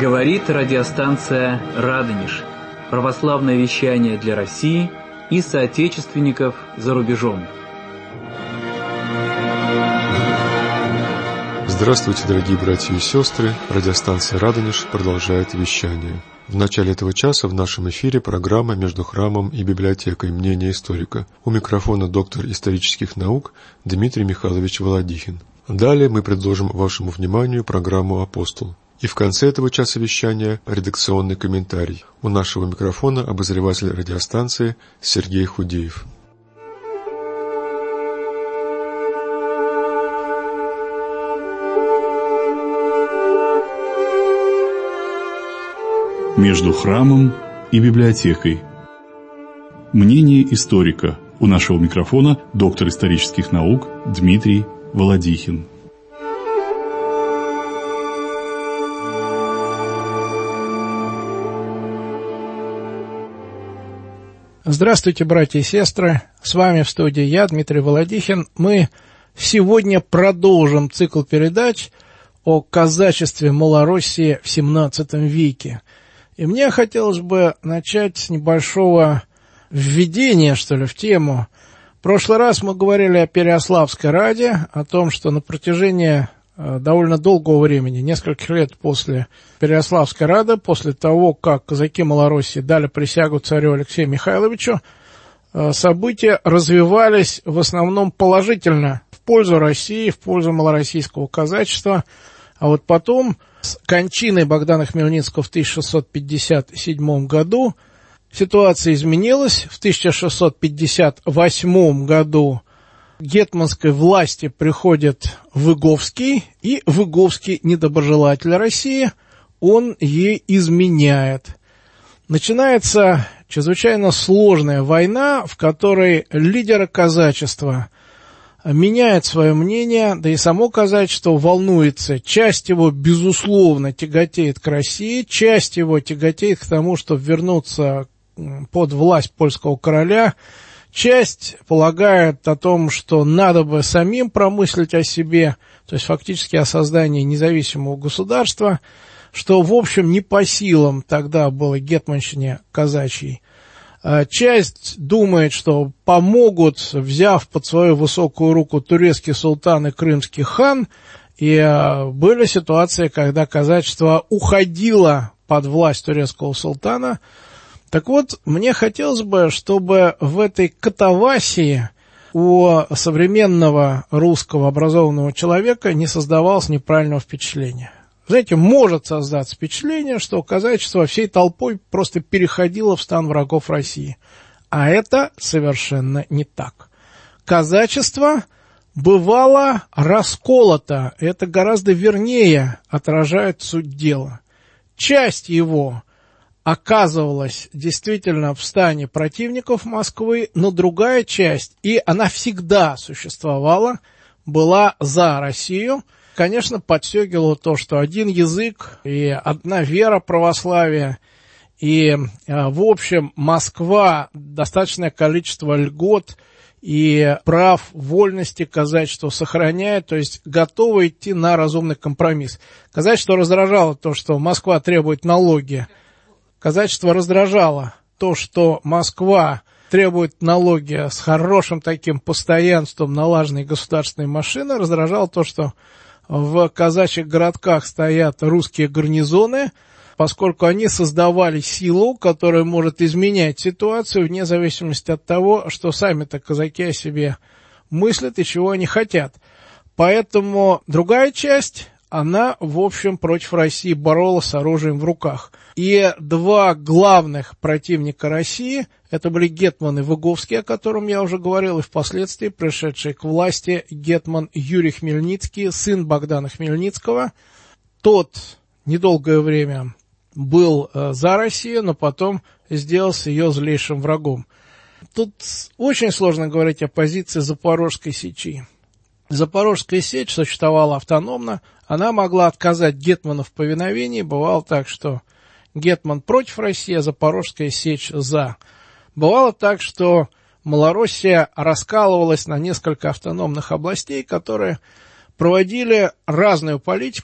Говорит радиостанция «Радонеж». Православное вещание для России и соотечественников за рубежом. Здравствуйте, дорогие братья и сестры! Радиостанция «Радонеж» продолжает вещание. В начале этого часа в нашем эфире программа «Между храмом и библиотекой. Мнение историка». У микрофона доктор исторических наук Дмитрий Михайлович Володихин. Далее мы предложим вашему вниманию программу «Апостол». И в конце этого часа вещания редакционный комментарий. У нашего микрофона обозреватель радиостанции Сергей Худеев. Между храмом и библиотекой. Мнение историка. У нашего микрофона доктор исторических наук Дмитрий Володихин. Здравствуйте, братья и сестры! С вами в студии я, Дмитрий Володихин. Мы сегодня продолжим цикл передач о казачестве Малороссии в XVII веке. И мне хотелось бы начать с небольшого введения, в тему. В прошлый раз мы говорили о Переяславской раде, о том, что на протяжении довольно долгого времени, нескольких лет после Переяславской рады, после того, как казаки Малороссии дали присягу царю Алексею Михайловичу, события развивались в основном положительно, в пользу России, в пользу малороссийского казачества. А вот потом, с кончиной Богдана Хмельницкого в 1657 году, ситуация изменилась. В 1658 году гетманской власти приходит Выговский, и Выговский, недоброжелатель России, он ей изменяет. Начинается чрезвычайно сложная война, в которой лидеры казачества меняют свое мнение, да и само казачество волнуется. Часть его, безусловно, тяготеет к России, часть его тяготеет к тому, чтобы вернуться под власть польского короля. Часть полагает о том, что надо бы самим промыслить о себе, то есть фактически о создании независимого государства, что, в общем, не по силам тогда было гетманщине казачьей. Часть думает, что помогут, взяв под свою высокую руку турецкий султан и крымский хан, и были ситуации, когда казачество уходило под власть турецкого султана. Так вот, мне хотелось бы, чтобы в этой катавасии у современного русского образованного человека не создавалось неправильного впечатления. Знаете, может создаться впечатление, что казачество всей толпой просто переходило в стан врагов России. А это совершенно не так. Казачество бывало расколото. Это гораздо вернее отражает суть дела. Часть его оказывалась действительно в стане противников Москвы, но другая часть, и она всегда существовала, была за Россию. Конечно, подстегивало то, что один язык и одна вера православия, и, в общем, Москва достаточное количество льгот и прав, вольности казачества сохраняет, то есть готово идти на разумный компромисс. Казачество раздражало то, что Москва требует налоги. Казачество раздражало то, что Москва требует налоги с хорошим таким постоянством налаженной государственной машины. Раздражало то, что в казачьих городках стоят русские гарнизоны, поскольку они создавали силу, которая может изменять ситуацию вне зависимости от того, что сами-то казаки о себе мыслят и чего они хотят. Поэтому другая часть, она, в общем, против России боролась с оружием в руках. И два главных противника России, это были гетманы Выговский, о котором я уже говорил, и впоследствии пришедший к власти гетман Юрий Хмельницкий, сын Богдана Хмельницкого. Тот недолгое время был за Россию, но потом сделался ее злейшим врагом. Тут очень сложно говорить о позиции Запорожской сечи. Запорожская сечь существовала автономно, она могла отказать гетману в повиновении. Бывало так, что гетман против России, а Запорожская сечь за. Бывало так, что Малороссия раскалывалась на несколько автономных областей, которые проводили разную политику,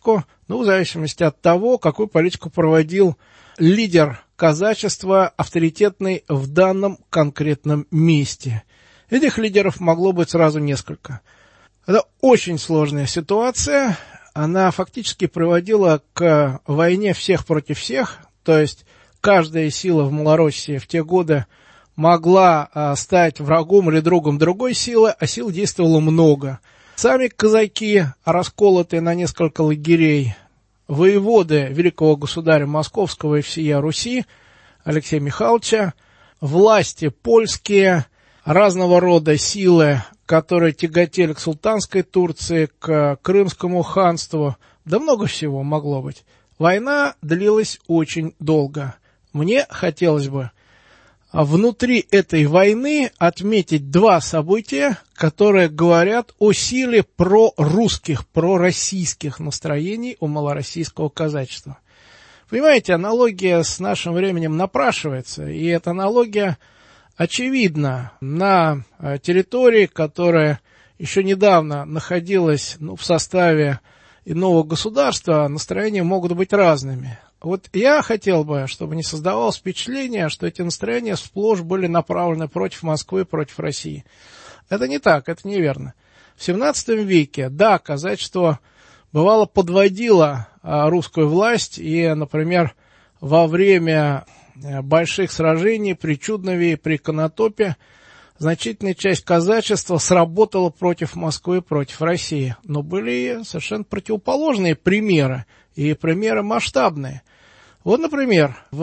в зависимости от того, какую политику проводил лидер казачества, авторитетный в данном конкретном месте. Этих лидеров могло быть сразу несколько. Это очень сложная ситуация. Она фактически приводила к войне всех против всех, то есть каждая сила в Малороссии в те годы могла стать врагом или другом другой силы, а сил действовало много. Сами казаки, расколотые на несколько лагерей, воеводы великого государя Московского и всея Руси Алексея Михайловича, власти польские, разного рода силы, которые тяготели к султанской Турции, к Крымскому ханству, да много всего могло быть. Война длилась очень долго. Мне хотелось бы внутри этой войны отметить два события, которые говорят о силе прорусских, пророссийских настроений у малороссийского казачества. Понимаете, аналогия с нашим временем напрашивается, и эта аналогия очевидна на территории, которая еще недавно находилась в составе иного государства, настроения могут быть разными. Вот я хотел бы, чтобы не создавалось впечатление, что эти настроения сплошь были направлены против Москвы, против России. Это не так, это неверно. В XVII веке, да, казачество бывало подводило русскую власть, и, например, во время больших сражений при Чуднове и при Конотопе значительная часть казачества сработала против Москвы, против России. Но были совершенно противоположные примеры, и примеры масштабные. Вот, например, в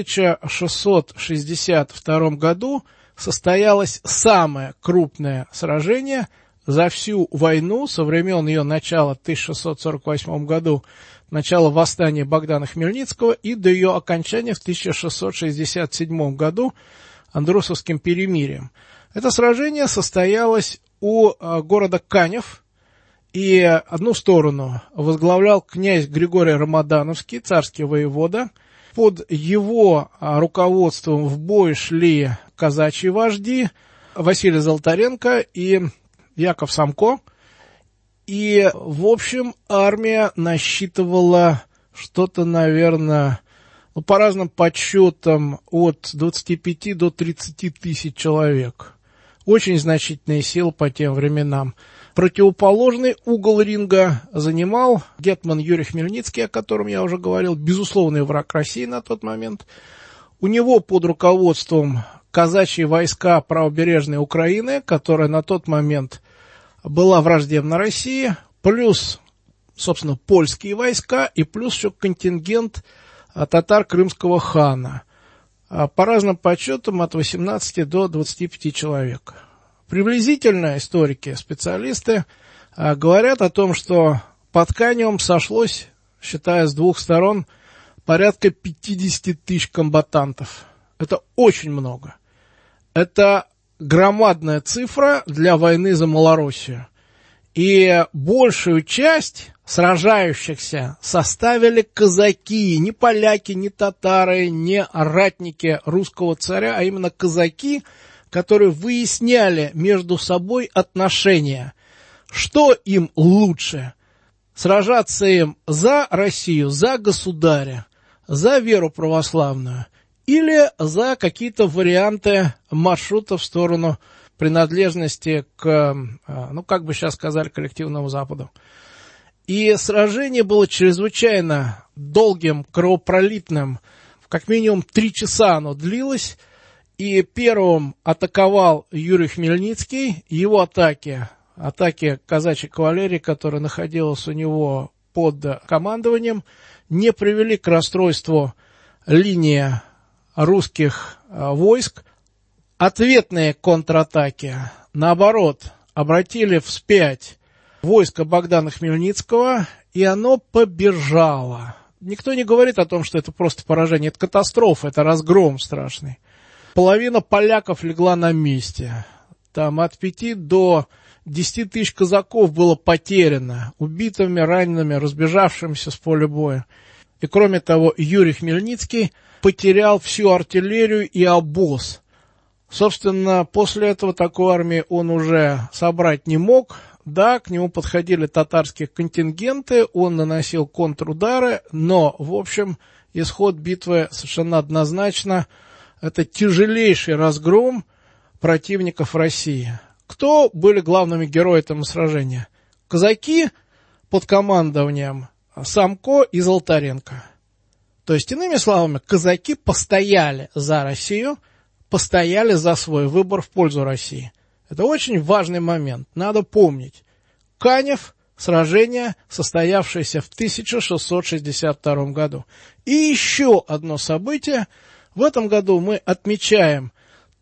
1662 году состоялось самое крупное сражение за всю войну со времен ее начала в 1648 году, начала восстания Богдана Хмельницкого, и до ее окончания в 1667 году Андрусовским перемирием. Это сражение состоялось у города Канев, и одну сторону возглавлял князь Григорий Рамадановский, царский воевода. Под его руководством в бой шли казачьи вожди Василий Золотаренко и Яков Самко. И, в общем, армия насчитывала что-то, наверное, по разным подсчетам, от 25 до 30 тысяч человек. Очень значительные силы по тем временам. Противоположный угол ринга занимал гетман Юрий Хмельницкий, о котором я уже говорил, безусловный враг России на тот момент. У него под руководством казачьи войска правобережной Украины, которая на тот момент была враждебна России, плюс, собственно, польские войска и плюс еще контингент татар крымского хана. По разным подсчетам от 18 до 25 человек. Приблизительно историки, специалисты говорят о том, что под Каневом сошлось, считая с двух сторон, порядка 50 тысяч комбатантов. Это очень много. Это громадная цифра для войны за Малороссию. И большую часть сражающихся составили казаки, не поляки, не татары, не ратники русского царя, а именно казаки, которые выясняли между собой отношения. Что им лучше? Сражаться им за Россию, за государя, за веру православную или за какие-то варианты маршрута в сторону принадлежности к, как бы сейчас сказали, коллективному Западу. И сражение было чрезвычайно долгим, кровопролитным. Как минимум 3 часа оно длилось. И первым атаковал Юрий Хмельницкий. Его атаки казачьей кавалерии, которая находилась у него под командованием, не привели к расстройству линии русских войск. Ответные контратаки, наоборот, обратили вспять войско Богдана Хмельницкого, и оно побежало. Никто не говорит о том, что это просто поражение, это катастрофа, это разгром страшный. Половина поляков легла на месте. Там от 5 до 10 тысяч казаков было потеряно, убитыми, ранеными, разбежавшимися с поля боя. И кроме того, Юрий Хмельницкий потерял всю артиллерию и обоз. Собственно, после этого такой армии он уже собрать не мог. Да, к нему подходили татарские контингенты, он наносил контрудары, но, в общем, исход битвы совершенно однозначно. Это тяжелейший разгром противников России. Кто были главными героями этого сражения? Казаки под командованием Самко и Золотаренко. То есть, иными словами, казаки постояли за Россию, постояли за свой выбор в пользу России. Это очень важный момент, надо помнить. Канев – сражение, состоявшееся в 1662 году. И еще одно событие. В этом году мы отмечаем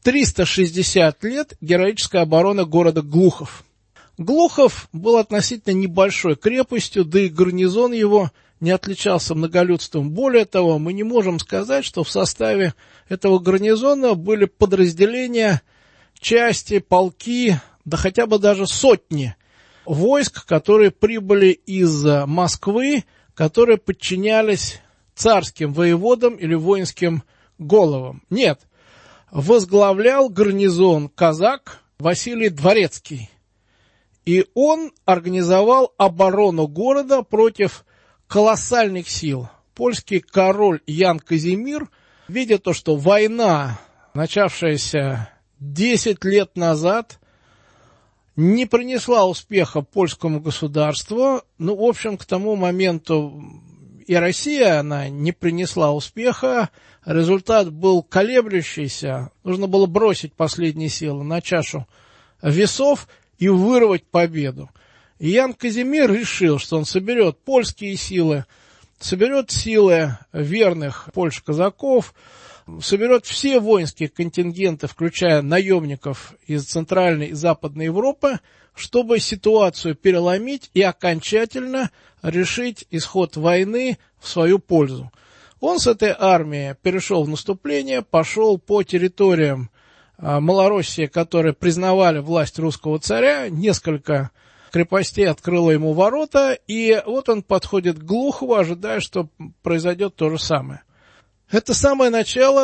360 лет героической обороны города Глухов. Глухов был относительно небольшой крепостью, да и гарнизон его не отличался многолюдством. Более того, мы не можем сказать, что в составе этого гарнизона были подразделения, части, полки, да хотя бы даже сотни войск, которые прибыли из Москвы, которые подчинялись царским воеводам или воинским головам. Нет, возглавлял гарнизон казак Василий Дворецкий. И он организовал оборону города против колоссальных сил. Польский король Ян Казимир, видя то, что война, начавшаяся 10 лет назад, не принесла успеха польскому государству, в общем, к тому моменту и Россия, она не принесла успеха, результат был колеблющийся, нужно было бросить последние силы на чашу весов и вырвать победу. И Ян Казимир решил, что он соберет польские силы, соберет силы верных Польше казаков, соберет все воинские контингенты, включая наемников из Центральной и Западной Европы, чтобы ситуацию переломить и окончательно решить исход войны в свою пользу. Он с этой армией перешел в наступление, пошел по территориям Малороссии, которые признавали власть русского царя, несколько крепостей открыло ему ворота, и вот он подходит к Глухову, ожидая, что произойдет то же самое. Это самое начало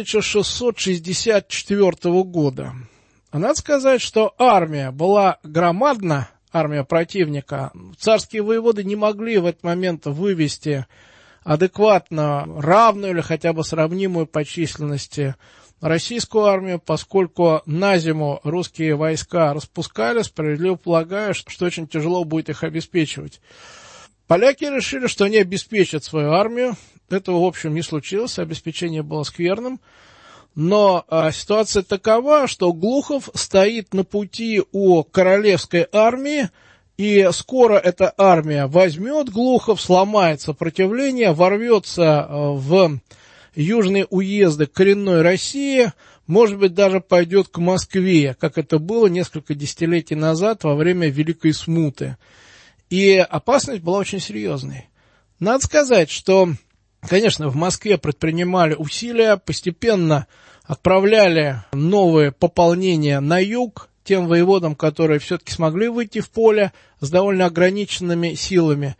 1664 года. Надо сказать, что армия была громадна, армия противника. Царские воеводы не могли в этот момент вывести адекватно равную или хотя бы сравнимую по численности российскую армию, поскольку на зиму русские войска распускали, справедливо полагая, что очень тяжело будет их обеспечивать. Поляки решили, что они обеспечат свою армию. Этого, в общем, не случилось, обеспечение было скверным. Но ситуация такова, что Глухов стоит на пути у королевской армии, и скоро эта армия возьмет Глухов, сломает сопротивление, ворвется в южные уезды коренной России, может быть, даже пойдет к Москве, как это было несколько десятилетий назад во время Великой Смуты. И опасность была очень серьезной. Надо сказать, что, конечно, в Москве предпринимали усилия, постепенно отправляли новые пополнения на юг, тем воеводам, которые все-таки смогли выйти в поле с довольно ограниченными силами.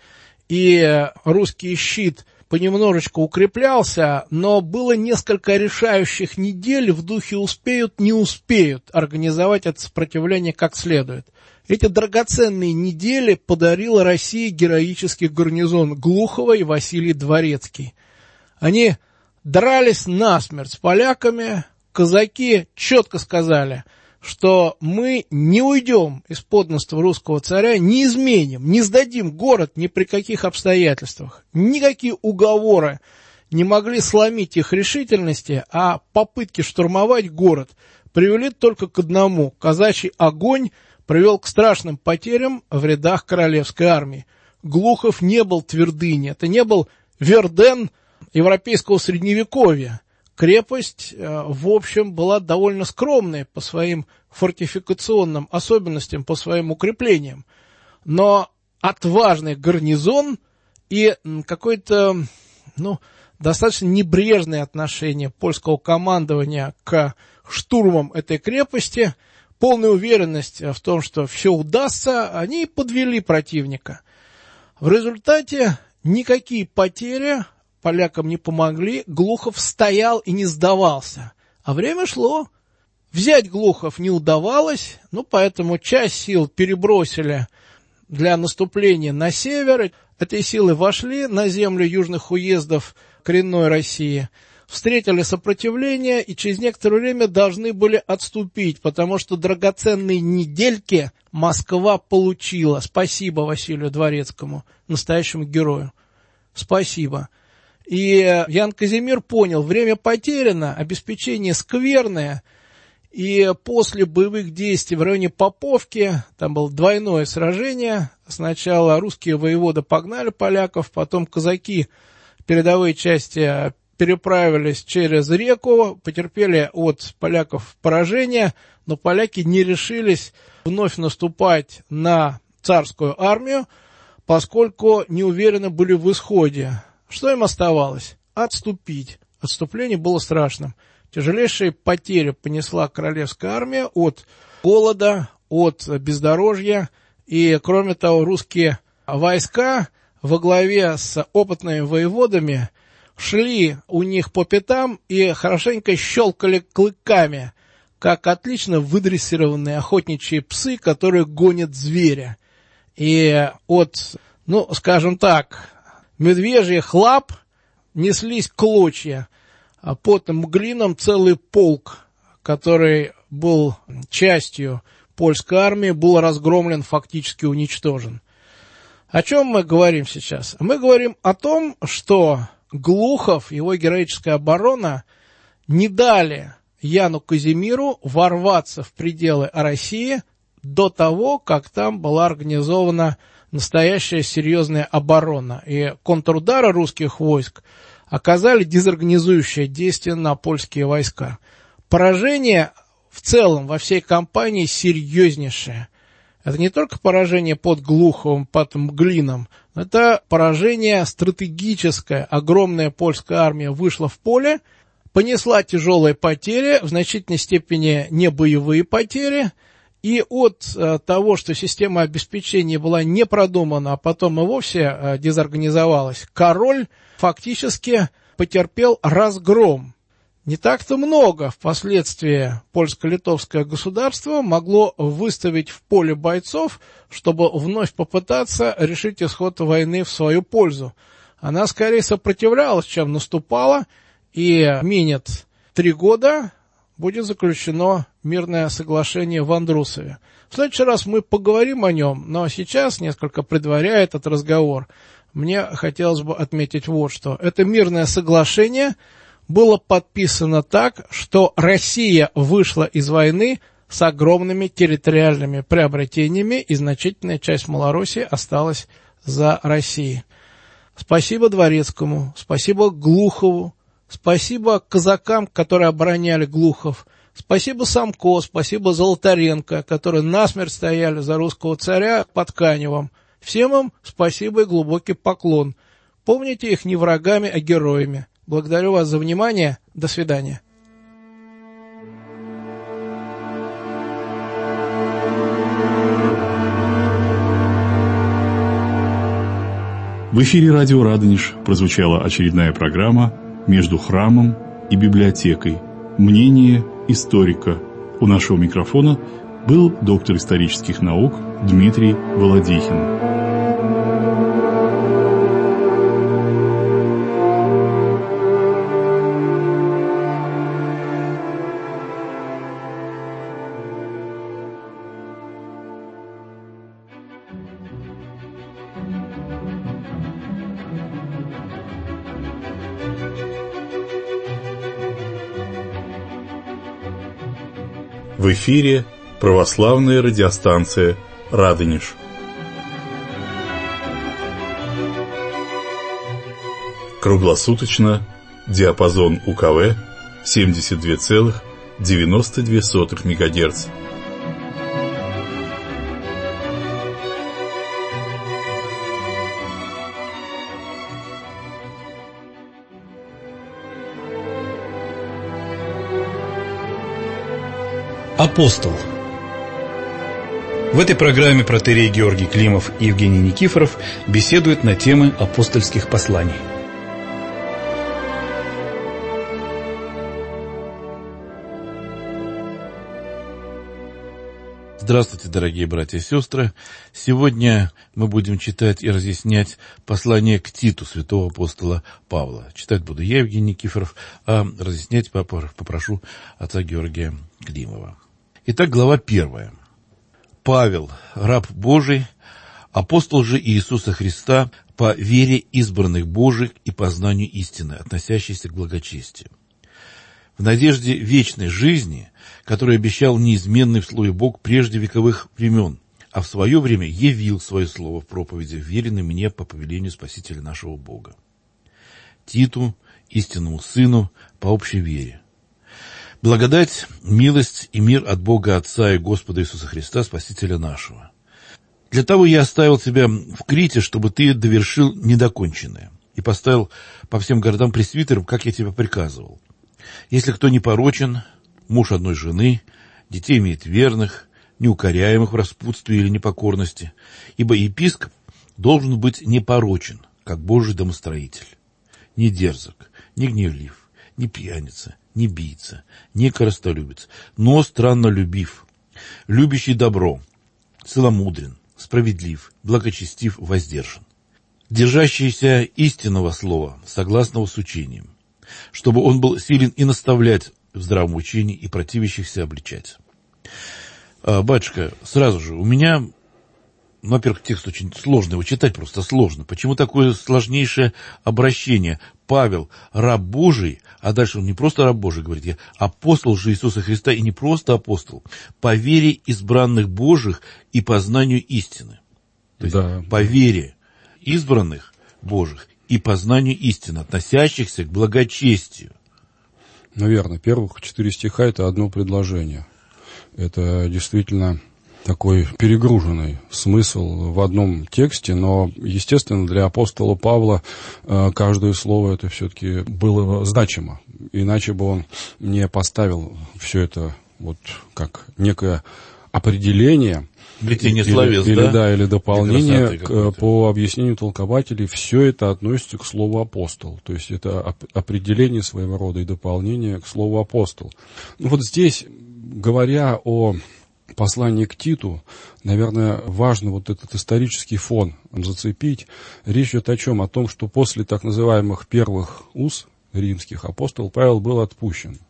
И русский щит понемножечку укреплялся, но было несколько решающих недель в духе успеют, не успеют организовать это сопротивление как следует. Эти драгоценные недели подарил России героический гарнизон Глухова и Василий Дворецкий. Они дрались насмерть с поляками, казаки четко сказали, что мы не уйдем из подданства русского царя, не изменим, не сдадим город ни при каких обстоятельствах. Никакие уговоры не могли сломить их решительности, а попытки штурмовать город привели только к одному. Казачий огонь привел к страшным потерям в рядах королевской армии. Глухов не был твердыней, это не был Верден европейского средневековья. Крепость, в общем, была довольно скромной по своим фортификационным особенностям, по своим укреплениям. Но отважный гарнизон и какое-то, достаточно небрежное отношение польского командования к штурмам этой крепости, полная уверенность в том, что все удастся, они подвели противника. В результате никакие потери полякам не помогли, Глухов стоял и не сдавался. А время шло. Взять Глухов не удавалось, поэтому часть сил перебросили для наступления на север. Эти силы вошли на землю южных уездов коренной России, встретили сопротивление и через некоторое время должны были отступить, потому что драгоценные недельки Москва получила. Спасибо Василию Дворецкому, настоящему герою. Спасибо. И Ян Казимир понял, время потеряно, обеспечение скверное, и после боевых действий в районе Поповки, там было двойное сражение, сначала русские воеводы погнали поляков, потом казаки, передовые части, переправились через реку, потерпели от поляков поражение, но поляки не решились вновь наступать на царскую армию, поскольку не уверены были в исходе. Что им оставалось? Отступить. Отступление было страшным. Тяжелейшие потери понесла королевская армия от голода, от бездорожья, и, кроме того, русские войска во главе с опытными воеводами шли у них по пятам и хорошенько щелкали клыками, как отлично выдрессированные охотничьи псы, которые гонят зверя. И от, скажем так, медвежьих лап неслись клочья, а под Мглином целый полк, который был частью польской армии, был разгромлен, фактически уничтожен. О чем мы говорим сейчас? Мы говорим о том, что Глухов, его героическая оборона, не дали Яну Казимиру ворваться в пределы России до того, как там была организована настоящая серьезная оборона. И контрудары русских войск оказали дезорганизующее действие на польские войска. Поражение в целом во всей кампании серьезнейшее. Это не только поражение под Глуховым, под Мглином, это поражение стратегическое. Огромная польская армия вышла в поле, понесла тяжелые потери, в значительной степени не боевые потери, и от того, что система обеспечения была не продумана, а потом и вовсе дезорганизовалась, король фактически потерпел разгром. Не так-то много впоследствии польско-литовское государство могло выставить в поле бойцов, чтобы вновь попытаться решить исход войны в свою пользу. Она скорее сопротивлялась, чем наступала, и минет 3 года, будет заключено мирное соглашение в Андрусове. В следующий раз мы поговорим о нем, но сейчас, несколько предваряя этот разговор, мне хотелось бы отметить вот что. Это мирное соглашение было подписано так, что Россия вышла из войны с огромными территориальными приобретениями, и значительная часть Малороссии осталась за Россией. Спасибо Дворецкому, спасибо Глухову, спасибо казакам, которые обороняли Глухов, спасибо Самко, спасибо Золотаренко, которые насмерть стояли за русского царя под Каневом. Всем им спасибо и глубокий поклон. Помните их не врагами, а героями. Благодарю вас за внимание. До свидания. В эфире радио «Радонеж» прозвучала очередная программа «Между храмом и библиотекой. Мнение историка». У нашего микрофона был доктор исторических наук Дмитрий Володихин. В эфире православная радиостанция «Радонеж». Круглосуточно, диапазон УКВ 72,92 МГц. Апостол. В этой программе протоиерей Георгий Климов и Евгений Никифоров беседуют на темы апостольских посланий. Здравствуйте, дорогие братья и сестры. Сегодня мы будем читать и разъяснять послание к Титу святого апостола Павла. Читать буду я, Евгений Никифоров, а разъяснять попрошу отца Георгия Климова. Итак, глава 1. Павел, раб Божий, апостол же Иисуса Христа, по вере избранных Божьих и по знанию истины, относящейся к благочестию. В надежде вечной жизни, которую обещал неизменный в слове Бог прежде вековых времен, а в свое время явил свое слово в проповеди, веренной мне по повелению Спасителя нашего Бога. Титу, истинному сыну, по общей вере. Благодать, милость и мир от Бога Отца и Господа Иисуса Христа, Спасителя нашего. Для того я оставил тебя в Крите, чтобы ты довершил недоконченное, и поставил по всем городам пресвитеров, как я тебе приказывал. Если кто непорочен, муж одной жены, детей имеет верных, неукоряемых в распутстве или непокорности, ибо епископ должен быть непорочен, как Божий домостроитель, не дерзок, не гневлив, не пьяница, не бийца, не корыстолюбец, но страннолюбив, любящий добро, целомудрен, справедлив, благочестив, воздержан, держащийся истинного слова, согласного с учением, чтобы он был силен и наставлять в здравом учении и противящихся обличать. Батюшка, сразу же, у меня, во-первых, текст очень сложный, его читать просто сложно. Почему такое сложнейшее обращение? Павел, раб Божий, а дальше он не просто раб Божий, говорит, я апостол же Иисуса Христа, и не просто апостол, по вере избранных Божьих и по знанию истины. То есть, по вере избранных Божьих и по знанию истины, относящихся к благочестию. Наверное, первых 4 стиха – это одно предложение. Это действительно такой перегруженный смысл в одном тексте, но, естественно, для апостола Павла каждое слово это все-таки было значимо. Иначе бы он не поставил все это вот как некое определение, или дополнение по объяснению толкователей. Все это относится к слову апостол. То есть это определение своего рода и дополнение к слову апостол. Вот здесь, говоря о послании к Титу, наверное, важно вот этот исторический фон зацепить. Речь идет о чем? О том, что после так называемых первых уз римских апостол Павел был отпущен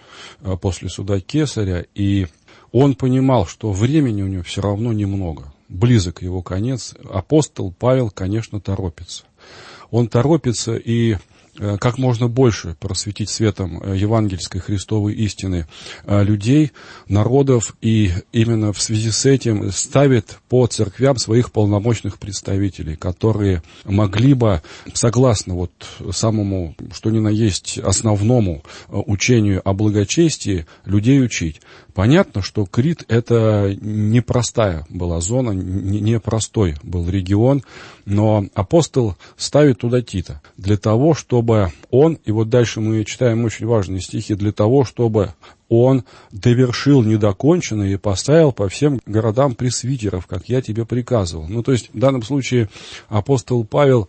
после суда Кесаря, и он понимал, что времени у него все равно немного, близок его конец. Апостол Павел, конечно, торопится. Он торопится и как можно больше просветить светом евангельской Христовой истины людей, народов, и именно в связи с этим ставит по церквям своих полномочных представителей, которые могли бы, согласно вот самому, что ни на есть, основному учению о благочестии, людей учить. Понятно, что Крит это непростая была зона, непростой был регион, но апостол ставит туда Тита для того, чтобы он, и вот дальше мы читаем очень важные стихи, для того, чтобы он довершил недоконченное и поставил по всем городам пресвитеров, как я тебе приказывал. Ну, то есть, в данном случае апостол Павел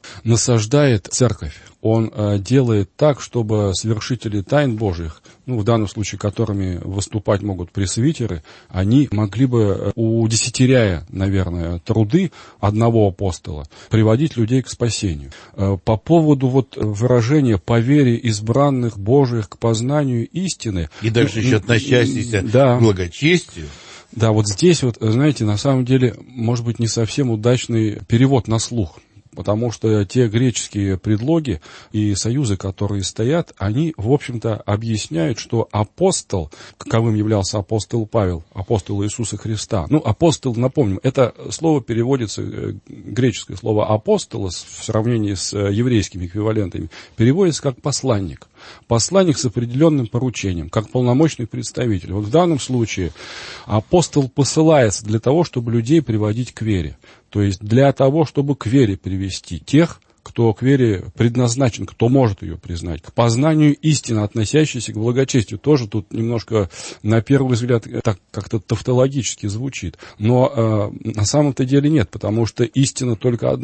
насаждает церковь. Он делает так, чтобы свершители тайн Божьих, в данном случае которыми выступать могут пресвитеры, они могли бы, удесятеряя, наверное, труды одного апостола, приводить людей к спасению. По поводу вот выражения «по вере избранных Божьих к познанию истины». И дальше еще относящиеся к благочестию. Да, вот здесь вот, знаете, на самом деле, может быть, не совсем удачный перевод на слух. Потому что те греческие предлоги и союзы, которые стоят, они, в общем-то, объясняют, что апостол, каковым являлся апостол Павел, апостол Иисуса Христа. Апостол, напомним, это слово переводится, греческое слово апостола в сравнении с еврейскими эквивалентами, переводится как посланник. Посланник с определенным поручением, как полномочный представитель. Вот в данном случае апостол посылается для того, чтобы людей приводить к вере. То есть для того, чтобы к вере привести тех, кто к вере предназначен, кто может ее признать, к познанию истины, относящейся к благочестию. Тоже тут немножко, на первый взгляд, так как-то тавтологически звучит. Но на самом-то деле нет, потому что истина только одна.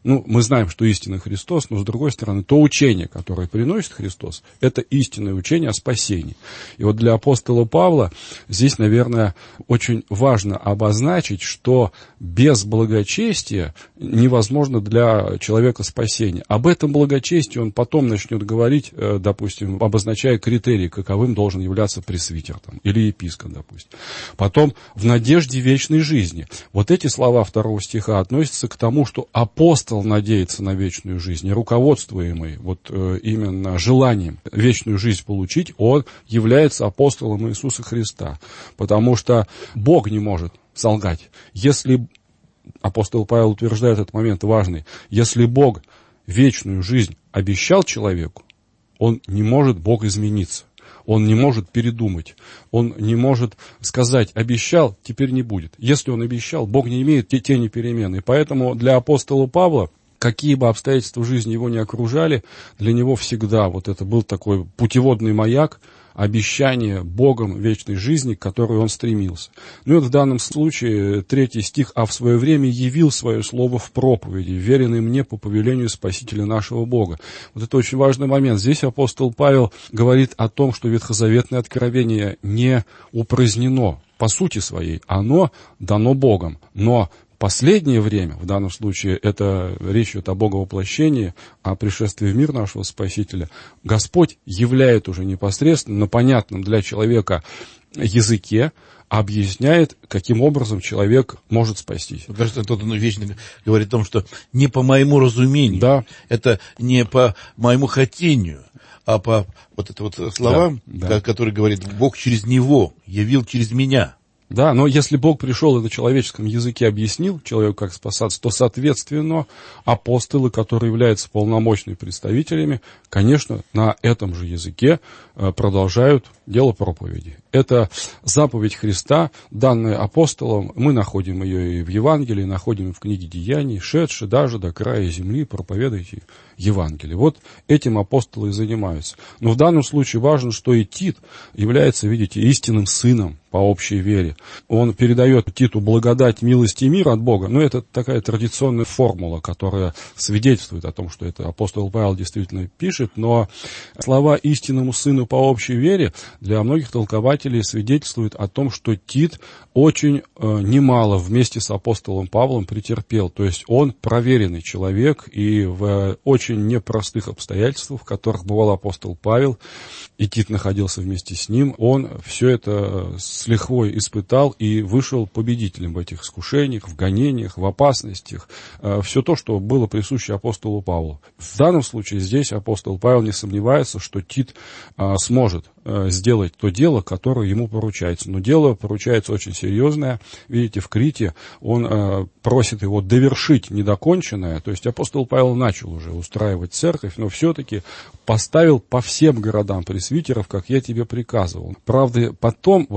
мы знаем, что истинный Христос, но, с другой стороны, то учение, которое приносит Христос, это истинное учение о спасении. И вот для апостола Павла здесь, наверное, очень важно обозначить, что без благочестия невозможно для человека спасение. Об этом благочестии он потом начнет говорить, допустим, обозначая критерии, каковым должен являться пресвитер или епископ, допустим. Потом в надежде вечной жизни. Вот эти слова 2 стиха относятся к тому, что апостол надеется на вечную жизнь, и руководствуемый именно желанием вечную жизнь получить, он является апостолом Иисуса Христа. Потому что Бог не может солгать. Если, апостол Павел утверждает этот момент важный, если Бог вечную жизнь обещал человеку, он не может, Бог, измениться. Он не может передумать. Он не может сказать: обещал, теперь не будет. Если он обещал, Бог не имеет тени перемены. Поэтому для апостола Павла, какие бы обстоятельства в жизни его ни окружали, для него всегда это был такой путеводный маяк, обещание Богом вечной жизни, к которой он стремился. И в данном случае 3 стих: «А в свое время явил свое слово в проповеди, веренный мне по повелению Спасителя нашего Бога». Это очень важный момент. Здесь апостол Павел говорит о том, что ветхозаветное откровение не упразднено по сути своей, оно дано Богом, но последнее время, в данном случае это речь идет о Боговоплощении, о пришествии в мир нашего Спасителя, Господь являет уже непосредственно на понятном для человека языке, объясняет, каким образом человек может спастись. Потому что тут он вечно говорит о том, что не по моему разумению, да. Это не по моему хотению, а по словам, да. Которые говорит Бог через него, явил через меня. Да, но если Бог пришел и на человеческом языке объяснил человеку, как спасаться, то, соответственно, апостолы, которые являются полномочными представителями, конечно, на этом же языке продолжают дело проповеди. Это заповедь Христа, данная апостолам. Мы находим ее и в Евангелии, находим в книге Деяний: «Шедши даже до края земли, проповедуйте Евангелие». Этим апостолы и занимаются. Но в данном случае важно, что и Тит является, видите, истинным сыном по общей вере. Он передает Титу благодать, милость и мир от Бога. Это такая традиционная формула, которая свидетельствует о том, что это апостол Павел действительно пишет. Но слова «истинному сыну по общей вере» для многих толкователей свидетельствуют о том, что Тит очень немало вместе с апостолом Павлом претерпел. То есть он проверенный человек, и в очень непростых обстоятельствах, в которых бывал апостол Павел, и Тит находился вместе с ним, он все это с лихвой испытал и вышел победителем в этих искушениях, в гонениях, в опасностях. Все то, что было присуще апостолу Павлу. В данном случае здесь апостол Павел не сомневается, что Тит сможет сделать то дело, которое ему поручается. Но дело поручается очень серьезное. Видите, в Крите он просит его довершить недоконченное. То есть апостол Павел начал уже устраивать церковь, но все-таки поставил по всем городам пресвитеров, как я тебе приказывал. Правда, потом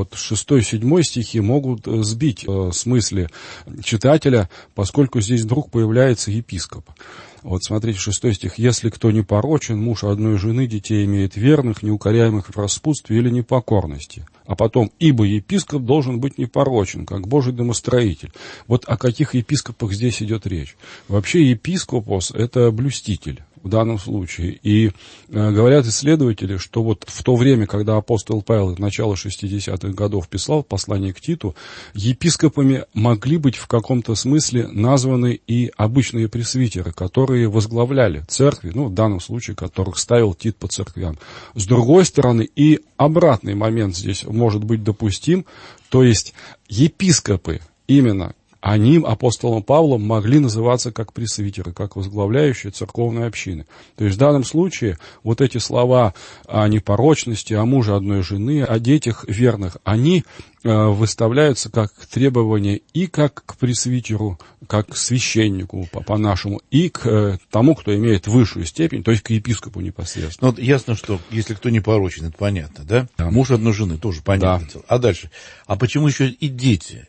6-7 стихи могут сбить с мысли читателя, поскольку здесь вдруг появляется епископ. Смотрите, 6 стих. «Если кто не порочен, муж одной жены, детей имеет верных, неукоряемых в распутстве или непокорности». А потом: «Ибо епископ должен быть непорочен, как Божий домостроитель». О каких епископах здесь идет речь? Вообще епископос – это блюститель в данном случае. И говорят исследователи, что в то время, когда апостол Павел в начало 60-х годов писал послание к Титу, епископами могли быть в каком-то смысле названы и обычные пресвитеры, которые возглавляли церкви, в данном случае, которых ставил Тит по церквям. С другой стороны, и обратный момент здесь может быть допустим, то есть епископы именно, они апостолом Павлом могли называться как пресвитеры, как возглавляющие церковные общины. То есть в данном случае эти слова о непорочности, о муже одной жены, о детях верных, они выставляются как требования и как к пресвитеру, как к священнику по-нашему, и к тому, кто имеет высшую степень, то есть к епископу непосредственно. Ясно, что если кто не порочен, это понятно, да? Муж одной жены, тоже понятно. Да. А дальше? А почему еще и дети?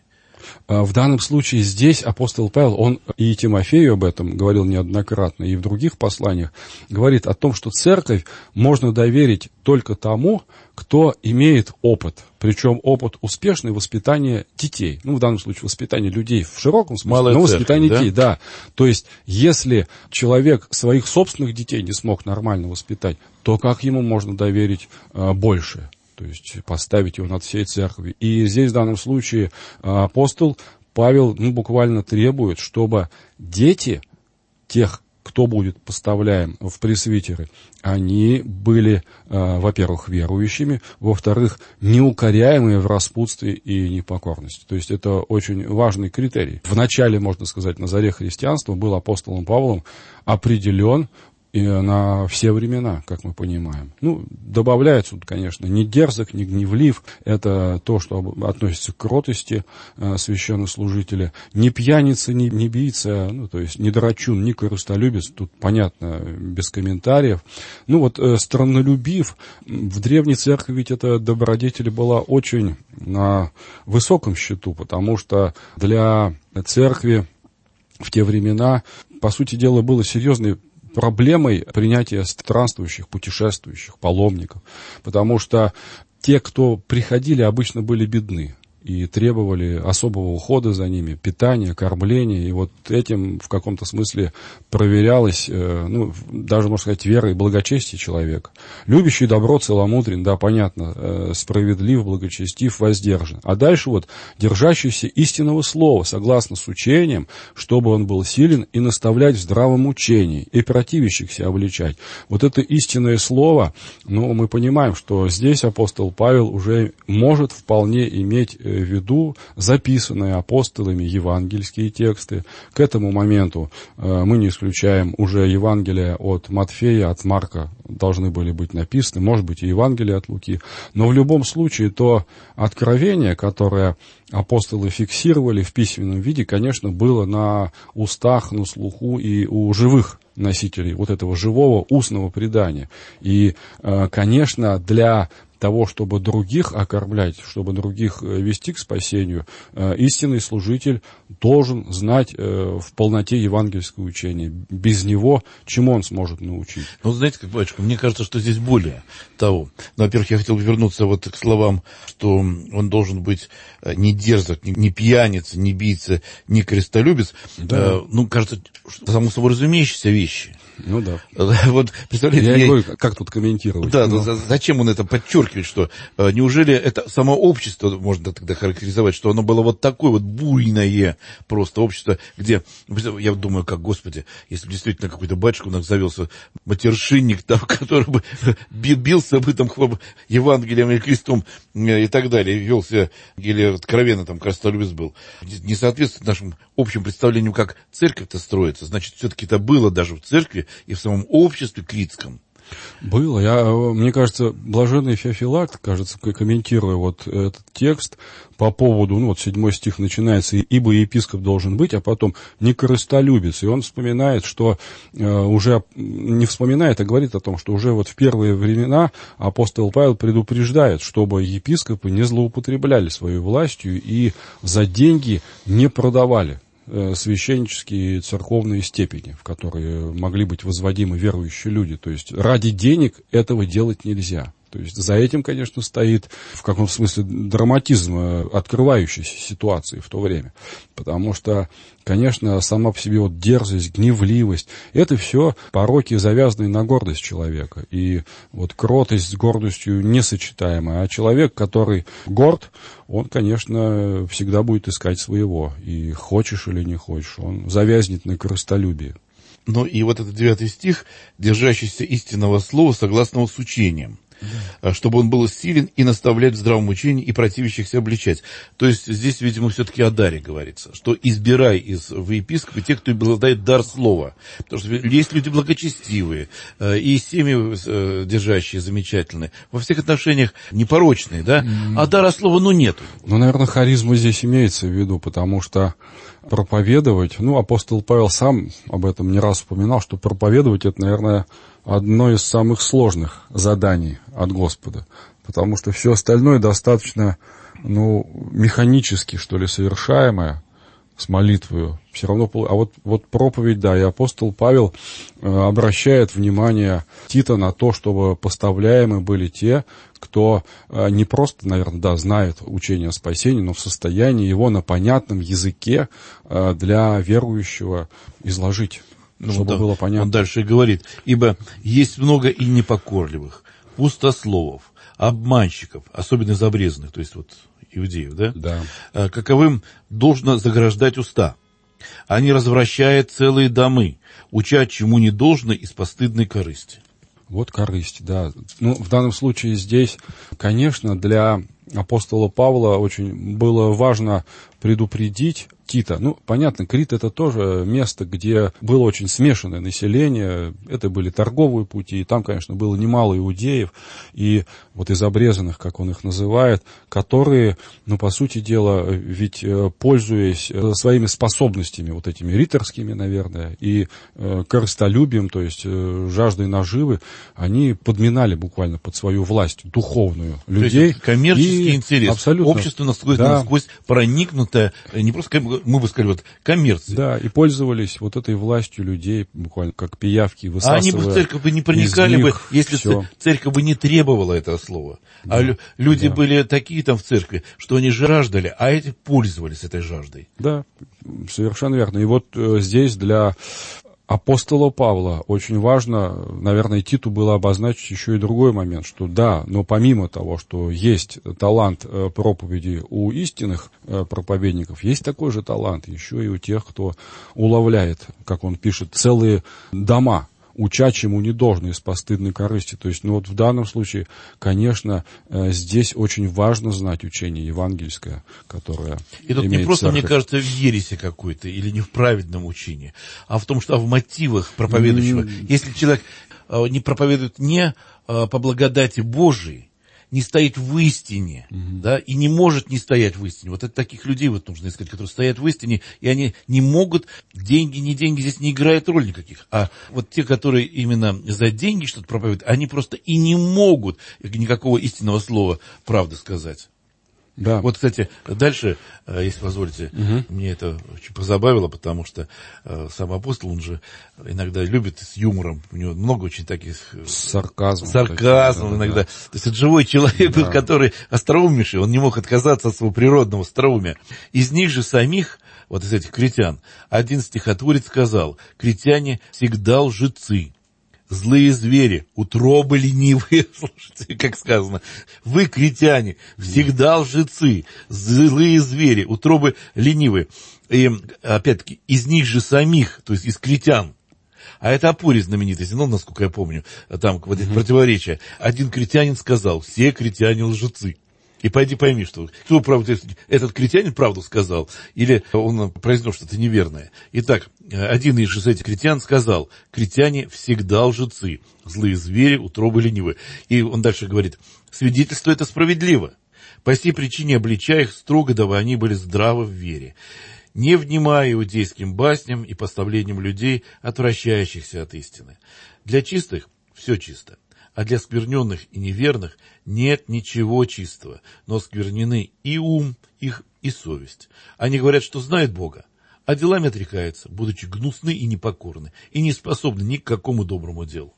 в данном случае здесь апостол Павел, он и Тимофею об этом говорил неоднократно, и в других посланиях, говорит о том, что церковь можно доверить только тому, кто имеет опыт, причем опыт успешного воспитания детей. Ну, в данном случае воспитания людей в широком смысле, малая но церковь, воспитание да? детей, да. То есть, если человек своих собственных детей не смог нормально воспитать, то как ему можно доверить больше? То есть, поставить его над всей церковью. И здесь, в данном случае, апостол Павел, буквально требует, чтобы дети тех, кто будет поставляем в пресвитеры, они были, во-первых, верующими, во-вторых, неукоряемые в распутстве и непокорности. То есть это очень важный критерий. В начале, можно сказать, на заре христианства был апостолом Павлом определен и на все времена, как мы понимаем. Добавляется тут, конечно, не дерзок, не гневлив. Это то, что относится к кротости священнослужителя. Не пьяница, не бийца, то есть не драчун, не корыстолюбец. Тут, понятно, без комментариев. Страннолюбив. В древней церкви ведь эта добродетель была очень на высоком счету, потому что для церкви в те времена, по сути дела, было серьезной проблемой принятия странствующих, путешествующих, паломников, потому что те, кто приходили, обычно были бедны и требовали особого ухода за ними, питания, кормления, и вот этим в каком-то смысле проверялась, даже, можно сказать, вера и благочестие человека. Любящий добро, целомудрен, да, понятно, справедлив, благочестив, воздержан. А дальше держащийся истинного слова, согласно с учением, чтобы он был силен и наставлять в здравом учении, и противящихся обличать. Вот это истинное слово, мы понимаем, что здесь апостол Павел уже может вполне иметь в виду записанные апостолами евангельские тексты. К этому моменту мы не исключаем уже Евангелия от Матфея, от Марка должны были быть написаны, может быть, и Евангелие от Луки. Но в любом случае то откровение, которое апостолы фиксировали в письменном виде, конечно, было на устах, на слуху и у живых носителей вот этого живого устного предания. И, конечно, для того, чтобы других окормлять, чтобы других вести к спасению, истинный служитель должен знать в полноте евангельское учение. Без него чему он сможет научить? Знаете, как, батюшка, мне кажется, что здесь более того. Во-первых, я хотел вернуться к словам, что он должен быть не дерзок, не пьяница, не бийца, не крестолюбец. Да. Кажется, что само собой разумеющиеся вещи. Да. Представляете, я говорю, как тут комментировать? Да, зачем он это подчеркивает, что неужели это само общество, можно тогда характеризовать, что оно было такое буйное просто общество, где, я думаю, Господи, если бы действительно какой-то батюшка у нас завелся, матершинник, который бы бился об этом Евангелием или крестом и так далее, велся, или откровенно крестолюбец был, не соответствует нашим общим представлениям, как церковь-то строится, значит, все-таки это было даже в церкви и в самом обществе критском. Было. Мне кажется, блаженный Феофилакт, комментируя этот текст по поводу, 7 стих начинается, «Ибо епископ должен быть», а потом «не корыстолюбец». И он вспоминает, что уже, не вспоминает, а говорит о том, что уже в первые времена апостол Павел предупреждает, чтобы епископы не злоупотребляли своей властью и за деньги не продавали священнические и церковные степени, в которые могли быть возводимы верующие люди. То есть ради денег этого делать нельзя. То есть за этим, конечно, стоит в каком-то смысле драматизм открывающейся ситуации в то время. Потому что, конечно, сама по себе дерзость, гневливость, это все пороки, завязанные на гордость человека. И кротость с гордостью несочетаемая. А человек, который горд, он, конечно, всегда будет искать своего. И хочешь или не хочешь, он завязнет на корыстолюбии. И этот 9 стих, держащийся истинного слова, согласно с учением. Да. Чтобы он был силен и наставлять в здравом учении и противящихся обличать. То есть здесь, видимо, все-таки о даре говорится, что избирай в епископы тех, кто обладает дар слова. Потому что есть люди благочестивые, и семьи держащие замечательные, во всех отношениях непорочные, да? А дара слова, нету. Наверное, харизма здесь имеется в виду, потому что проповедовать, апостол Павел сам об этом не раз упоминал, что проповедовать это, наверное, одно из самых сложных заданий от Господа, потому что все остальное достаточно, механически, что ли, совершаемое с молитвою. Все равно, а вот проповедь, да, и апостол Павел обращает внимание Тита на то, чтобы поставляемы были те, кто не просто, наверное, да, знает учение о спасении, но в состоянии его на понятном языке для верующего изложить, чтобы было понятно. Он дальше говорит: «Ибо есть много и непокорливых, пустословов, обманщиков, особенно из обрезанных», то есть вот иудеев, да? Да. «Каковым должно заграждать уста. Они развращают целые домы, уча чему не должно из постыдной корысти». Вот корысть, да. В данном случае здесь, конечно, для апостола Павла очень было важно предупредить Тита. Понятно, Крит — это тоже место, где было очень смешанное население, это были торговые пути, и там, конечно, было немало иудеев, и вот из обрезанных, как он их называет, которые, по сути дела, ведь пользуясь своими способностями, вот этими риторскими, наверное, и корыстолюбием, то есть жаждой наживы, они подминали буквально под свою власть духовную людей. То есть коммерческий интерес. Абсолютно. Общество насквозь проникнутое, не просто, мы бы сказали, коммерцией. Да, и пользовались вот этой властью людей, буквально как пиявки, высасывая. А они бы в церковь бы не проникали бы, если церковь бы не требовала этого слова. Да, люди были такие там в церкви, что они жаждали, а эти пользовались этой жаждой. Да, совершенно верно. И вот здесь для апостола Павла очень важно, наверное, Титу было обозначить еще и другой момент, что да, но помимо того, что есть талант проповеди у истинных проповедников, есть такой же талант еще и у тех, кто уловляет, как он пишет, целые дома, уча чему не должно из постыдной корысти. То есть, в данном случае, конечно, здесь очень важно знать учение евангельское, которое и тут имеет не просто, церковь. Мне кажется, в ереси какой-то или не в праведном учении, а в том, что в мотивах проповедующего. Если человек не проповедует не по благодати Божией, не стоит в истине, да, и не может не стоять в истине. Вот это таких людей нужно искать, которые стоят в истине, и они не могут, деньги здесь не играют роль никаких. А вот те, которые именно за деньги что-то проповедуют, они просто и не могут никакого истинного слова правды сказать. Да. Вот, кстати, дальше, если позволите, мне это очень позабавило, потому что сам апостол, он же иногда любит с юмором, у него много очень таких... Сарказмом иногда. Да. То есть это живой человек, да, который остроумнейший, он не мог отказаться от своего природного остроумия. Из них же самих, вот из этих критян, один стихотворец сказал: «Критяне всегда лжецы, злые звери, утробы ленивые». Слушайте, как сказано. Вы, критяне, всегда лжецы, злые звери, утробы ленивые. И, опять-таки, из них же самих, то есть из критян. А это Апурий знаменитый, насколько я помню, там вот эти противоречия. Один критянин сказал: «Все критяне лжецы». И пойди пойми, что кто правду, этот критянин правду сказал, или он произнес что-то неверное. Итак, один из этих критян сказал: «Критяне всегда лжецы, злые звери, утробы ленивы». И он дальше говорит: «Свидетельство это справедливо. По сей причине обличая их строго, дабы они были здравы в вере, не внимая иудейским басням и поставлениям людей, отвращающихся от истины. Для чистых все чисто, а для скверненных и неверных нет ничего чистого, но сквернены и ум их, и совесть. Они говорят, что знают Бога, а делами отрекаются, будучи гнусны и непокорны, и не способны ни к какому доброму делу».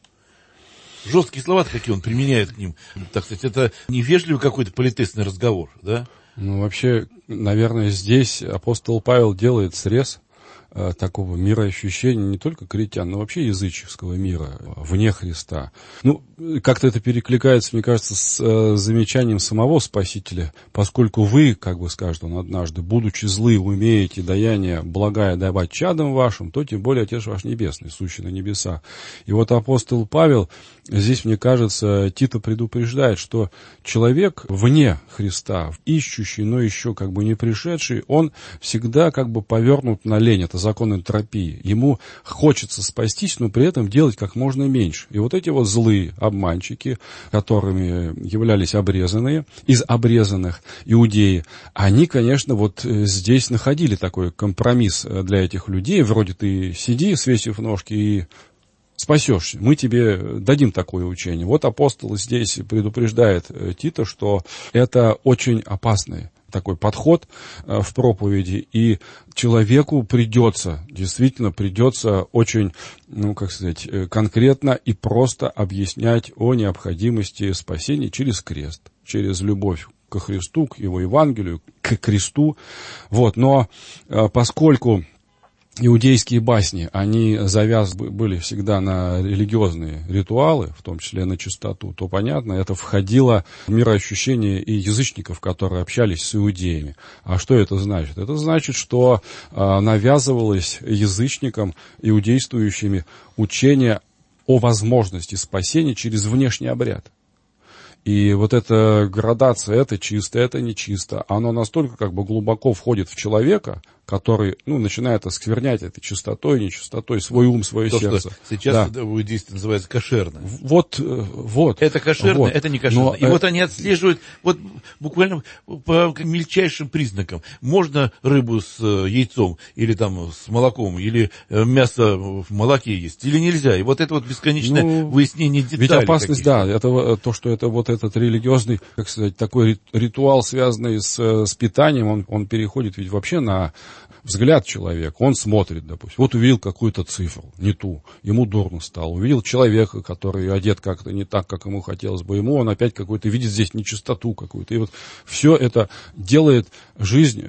Жесткие слова, какие он применяет к ним, так сказать, это невежливый какой-то политесный разговор, да? Вообще, наверное, здесь апостол Павел делает срез такого мироощущения не только критян, но вообще языческого мира вне Христа. Как-то это перекликается, мне кажется, с замечанием самого Спасителя, поскольку вы, как бы скажет он однажды, будучи злы, умеете даяние благая давать чадам вашим, то тем более Отец ваш Небесный, сущий на небесах. И вот апостол Павел здесь, мне кажется, Тита предупреждает, что человек вне Христа, ищущий, но еще как бы не пришедший, он всегда как бы повернут на лень. Это закон энтропии. Ему хочется спастись, но при этом делать как можно меньше. И вот эти вот злые обманщики, которыми являлись обрезанные, из обрезанных иудеи, они, конечно, вот здесь находили такой компромисс для этих людей. Вроде ты сиди, свесив ножки, и спасешься, мы тебе дадим такое учение. Вот апостол здесь предупреждает Тита, что это очень опасный такой подход в проповеди, и человеку действительно придется очень, конкретно и просто объяснять о необходимости спасения через крест, через любовь ко Христу, к Его Евангелию, к кресту. Но поскольку иудейские басни, они завязаны были всегда на религиозные ритуалы, в том числе на чистоту, то, понятно, это входило в мироощущение и язычников, которые общались с иудеями. А что это значит? Это значит, что навязывалось язычникам, иудействующими, учение о возможности спасения через внешний обряд. И вот эта градация, это чисто, это нечисто, оно настолько глубоко входит в человека, который, начинает осквернять этой чистотой, нечистотой, свой ум, свое сердце. Что сейчас в иудействе называется кошерно. Вот. Это кошерно, это не кошерно. И вот они отслеживают буквально по мельчайшим признакам. Можно рыбу с яйцом, или с молоком, или мясо в молоке есть, или нельзя. И вот это бесконечное выяснение деталей. Ведь опасность, это то, что это этот религиозный, такой ритуал, связанный с питанием, он переходит ведь вообще на взгляд человека. Он смотрит, допустим, увидел какую-то цифру, не ту, ему дурно стало. Увидел человека, который одет как-то не так, как ему хотелось бы, он опять видит здесь нечистоту какую-то. И все это делает жизнь,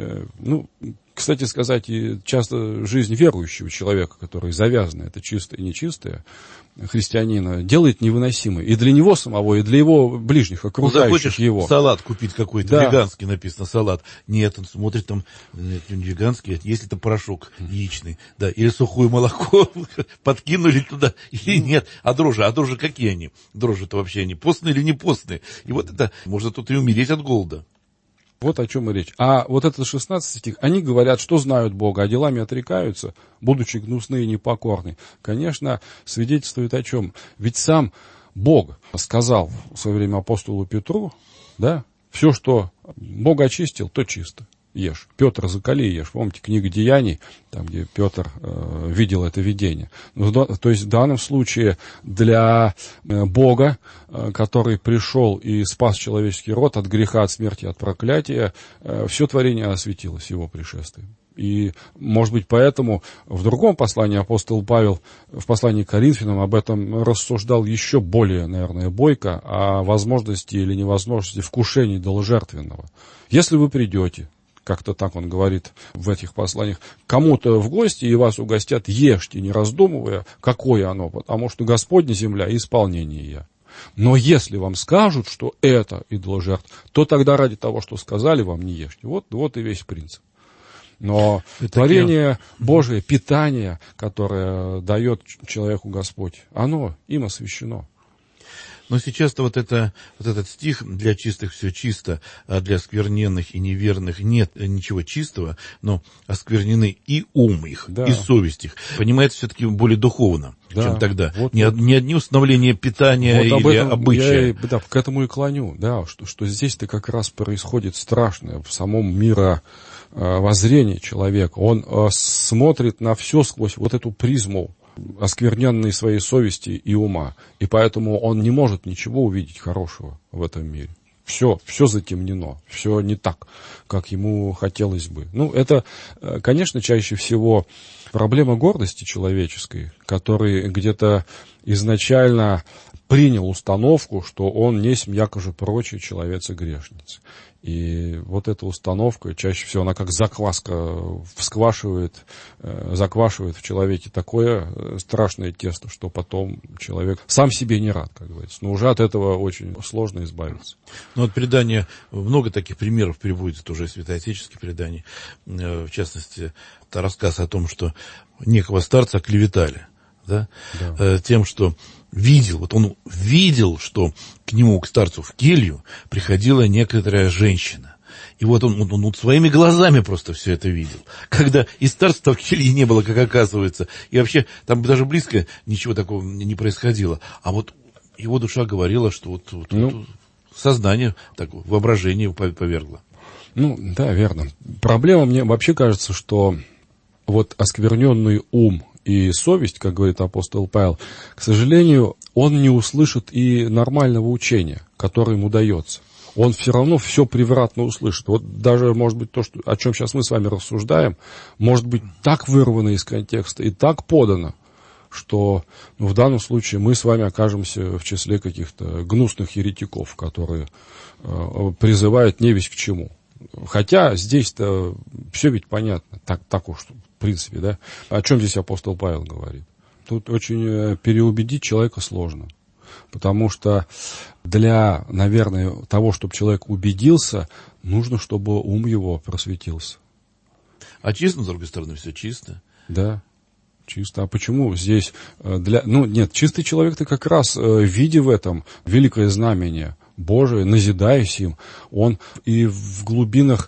кстати сказать, и часто жизнь верующего человека, который завязан, это чистое и нечистое, христианина, делает невыносимой. И для него самого, и для его ближних, окружающих его. Салат купить какой-то, веганский написано салат. Нет, он смотрит нет, не веганский, есть это порошок яичный. Да, или сухое молоко подкинули туда, или нет. А дрожжи какие они? Дрожжи-то вообще они постные или не постные? И это, можно тут и умереть от голода. Вот о чем и речь. А этот 16 стих, они говорят, что знают Бога, а делами отрекаются, будучи гнусны и непокорны. Конечно, свидетельствует о чем? Ведь сам Бог сказал в свое время апостолу Петру, все, что Бог очистил, то чисто. Ешь. Петр, закали и ешь. Помните, книга Деяний, там, где Петр видел это видение. То есть в данном случае для Бога, который пришел и спас человеческий род от греха, от смерти, от проклятия, все творение осветилось его пришествием. И, может быть, поэтому в другом послании апостол Павел, в послании к Коринфянам, об этом рассуждал еще более, наверное, бойко, о возможности или невозможности вкушения идоложертвенного. Если вы придете, как-то так он говорит в этих посланиях, кому-то в гости и вас угостят, ешьте, не раздумывая, какое оно, потому что Господня земля и исполнение ее. Но если вам скажут, что это идоложертва, то тогда ради того, что сказали вам, не ешьте. Вот и весь принцип. Но творение Божие, питание, которое дает человеку Господь, оно им освящено. Но сейчас-то этот стих «для чистых все чисто, а для оскверненных и неверных нет ничего чистого, но осквернены и ум их, и совесть их». Понимается все-таки более духовно, чем тогда. Не одни установления питания или обычая. Я к этому и клоню, что здесь-то как раз происходит страшное в самом мировоззрении человека. Он смотрит на все сквозь эту призму оскверненной своей совести и ума. И поэтому он не может ничего увидеть хорошего в этом мире. Все затемнено, все не так, как ему хотелось бы. Это, конечно, чаще всего проблема гордости человеческой, который где-то изначально принял установку, что он не якоже прочий человец и грешница. И эта установка, чаще всего она как закваска заквашивает в человеке такое страшное тесто, что потом человек сам себе не рад, как говорится. Но уже от этого очень сложно избавиться. От предания, много таких примеров приводится, тоже святоотеческих преданий. В частности, это рассказ о том, что некого старца оклеветали. Тем, что он видел, что к нему, к старцу в келью, приходила некоторая женщина. И он своими глазами просто все это видел. Когда и старца в келье не было, как оказывается, и вообще там даже близко ничего такого не происходило. А его душа говорила, что сознание, воображение повергло. Верно. Проблема, мне вообще кажется, что оскверненный ум и совесть, как говорит апостол Павел, к сожалению, он не услышит и нормального учения, которое ему дается. Он все равно все превратно услышит. Вот даже, может быть, то, о чем сейчас мы с вами рассуждаем, может быть так вырвано из контекста и так подано, что в данном случае мы с вами окажемся в числе каких-то гнусных еретиков, которые призывают не весть к чему. Хотя здесь-то все ведь понятно, так уж, в принципе, да. О чем здесь апостол Павел говорит? Тут очень переубедить человека сложно. Потому что для, наверное, того, чтобы человек убедился, нужно, чтобы ум его просветился. А чисто, с другой стороны, все чисто. Да, чисто. А почему здесь нет, чистый человек-то как раз, видя в этом великое знамение Божие, назидаясь им, он и в глубинах,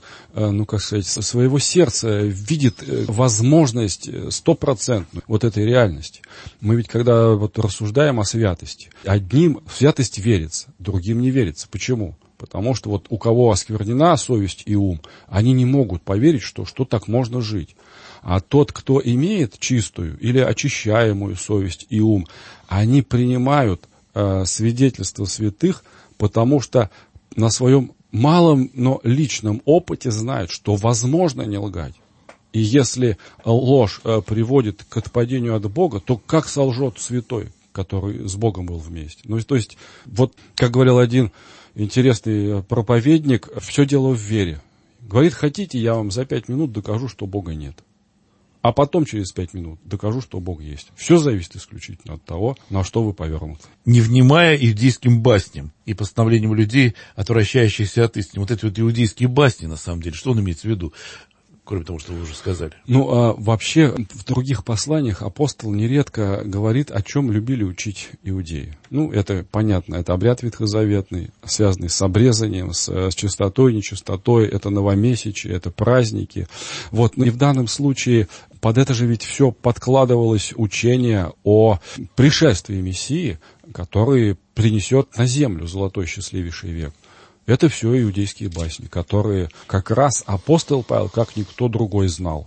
своего сердца видит возможность 100% вот этой реальности. Мы ведь когда вот рассуждаем о святости, одним в святость верится, другим не верится. Почему? Потому что вот у кого осквернена совесть и ум, они не могут поверить, что так можно жить. А тот, кто имеет чистую или очищаемую совесть и ум, они принимают свидетельство святых, потому что на своем малом, но личном опыте знают, что возможно не лгать. И если ложь приводит к отпадению от Бога, то как солжет святой, который с Богом был вместе? Ну, то есть, вот, как говорил один интересный проповедник, все дело в вере. Говорит, хотите, я вам за 5 минут докажу, что Бога нет. А потом через 5 минут докажу, что Бог есть. Все зависит исключительно от того, на что вы повернуты. Не внимая иудейским басням и постановлениям людей, отвращающихся от истины. Вот эти вот иудейские басни, на самом деле, что он имеется в виду? Кроме того, что вы уже сказали. Вообще, в других посланиях апостол нередко говорит, о чем любили учить иудеи. Это понятно, это обряд ветхозаветный, связанный с обрезанием, с чистотой, нечистотой, это новомесячие, это праздники. И в данном случае под это же ведь все подкладывалось учение о пришествии Мессии, который принесет на землю золотой счастливейший век. Это все иудейские басни, которые как раз апостол Павел, как никто другой, знал.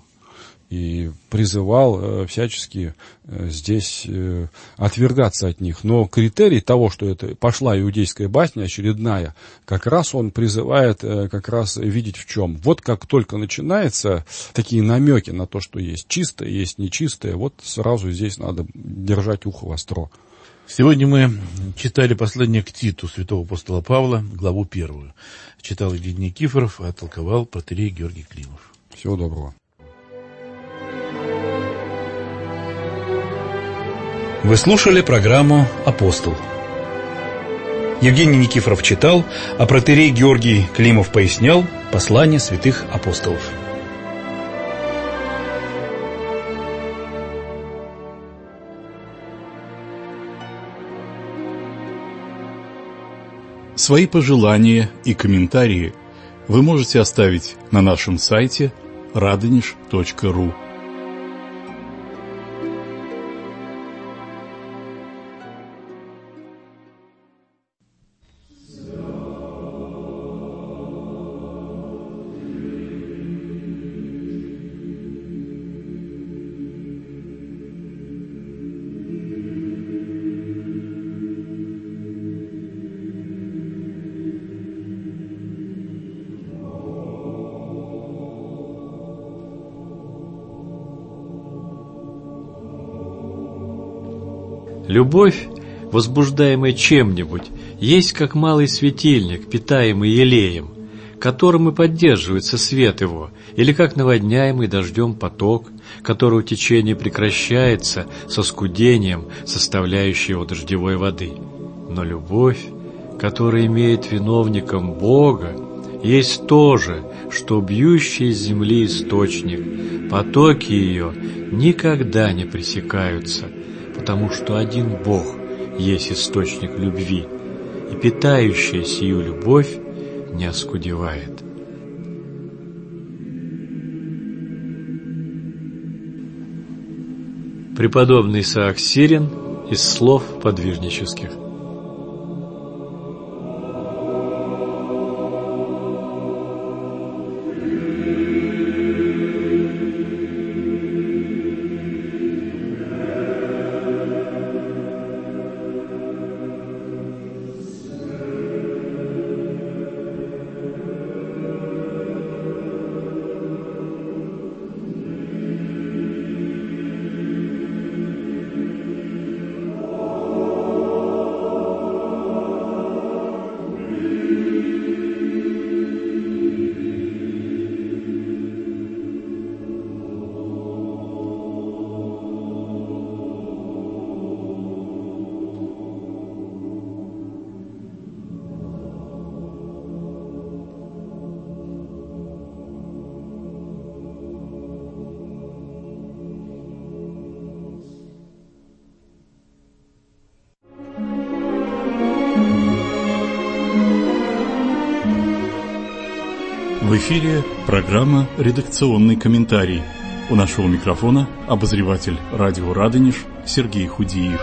И призывал всячески здесь отвергаться от них. Но критерий того, что это пошла иудейская басня очередная, как раз он призывает как раз видеть в чем. Вот как только начинаются такие намеки на то, что есть чистое, есть нечистое, вот сразу здесь надо держать ухо востро. Сегодня мы читали послание к Титу святого апостола Павла, главу 1. Читал Евгений Никифоров, а толковал протоиерей Георгий Климов. Всего доброго. Вы слушали программу «Апостол». Евгений Никифоров читал, а протоиерей Георгий Климов пояснял послание святых апостолов. Свои пожелания и комментарии вы можете оставить на нашем сайте radonish.ru. Любовь, возбуждаемая чем-нибудь, есть как малый светильник, питаемый елеем, которым и поддерживается свет его, или как наводняемый дождем поток, который течение прекращается с оскудением, составляющего дождевой воды. Но любовь, которая имеет виновником Бога, есть то же, что бьющий из земли источник. Потоки ее никогда не пресекаются, потому что один Бог есть источник любви, и питающая сию любовь не оскудевает. Преподобный Исаак Сирин из слов подвижнических. В эфире программа «Редакционный комментарий». У нашего микрофона обозреватель радио «Радонеж» Сергей Худиев.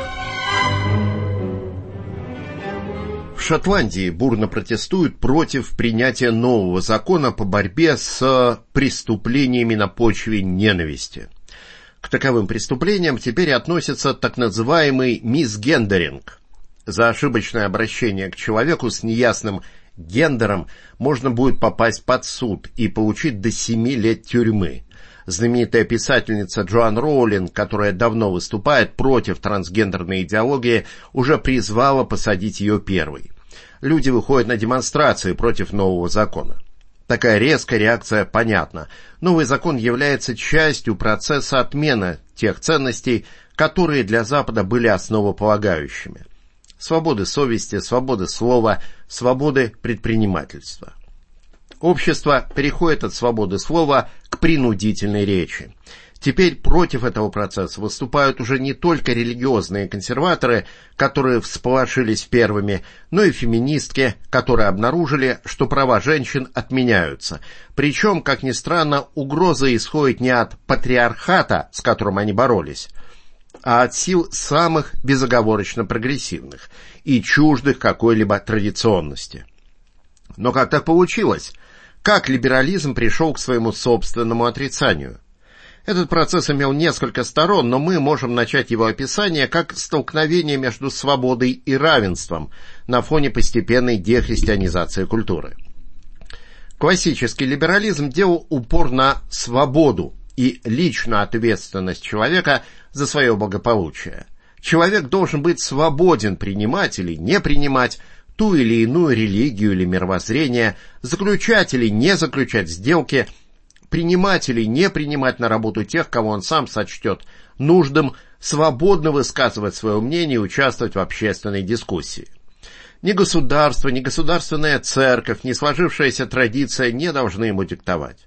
В Шотландии бурно протестуют против принятия нового закона по борьбе с преступлениями на почве ненависти. К таковым преступлениям теперь относится так называемый мисгендеринг. За ошибочное обращение к человеку с неясным гендером можно будет попасть под суд и получить до 7 лет тюрьмы. Знаменитая писательница Джоан Роулинг, которая давно выступает против трансгендерной идеологии, уже призвала посадить ее первой. Люди выходят на демонстрации против нового закона. Такая резкая реакция понятна. Новый закон является частью процесса отмены тех ценностей, которые для Запада были основополагающими. Свободы совести, свободы слова, свободы предпринимательства. Общество переходит от свободы слова к принудительной речи. Теперь против этого процесса выступают уже не только религиозные консерваторы, которые всполошились первыми, но и феминистки, которые обнаружили, что права женщин отменяются. Причем, как ни странно, угроза исходит не от патриархата, с которым они боролись, а от сил самых безоговорочно прогрессивных и чуждых какой-либо традиционности. Но как так получилось? Как либерализм пришел к своему собственному отрицанию? Этот процесс имел несколько сторон, но мы можем начать его описание как столкновение между свободой и равенством на фоне постепенной дехристианизации культуры. Классический либерализм делал упор на свободу и личную ответственность человека за свое благополучие. Человек должен быть свободен принимать или не принимать ту или иную религию или мировоззрение, заключать или не заключать сделки, принимать или не принимать на работу тех, кого он сам сочтет нужным, свободно высказывать свое мнение и участвовать в общественной дискуссии. Ни государство, ни государственная церковь, ни сложившаяся традиция не должны ему диктовать.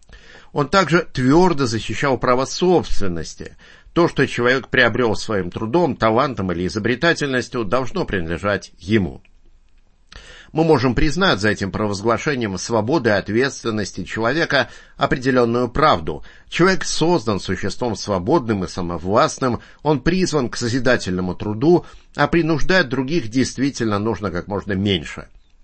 Он также твердо защищал право собственности. То, что человек приобрел своим трудом, талантом или изобретательностью, должно принадлежать ему. Мы можем признать за этим провозглашением свободы и ответственности человека определенную правду. Человек создан существом свободным и самовластным, он призван к созидательному труду, а принуждать других действительно нужно как можно меньше.